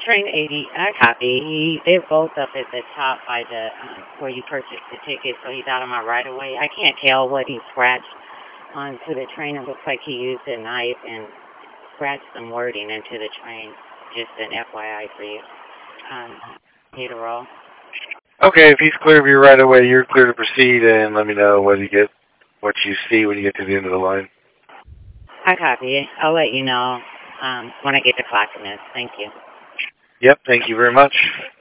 Train 80, I copy. They're both up at the top by the where you purchased the ticket, so he's out of my right of way. I can't tell what he scratched onto the train. It looks like he used a knife and scratched some wording into the train. Just an FYI for you. Need a roll. Okay, if he's clear of you right away, you're clear to proceed, and let me know what you see when you get to the end of the line. I copy. I'll let you know when I get to clocking this. Thank you. Yep, thank you very much.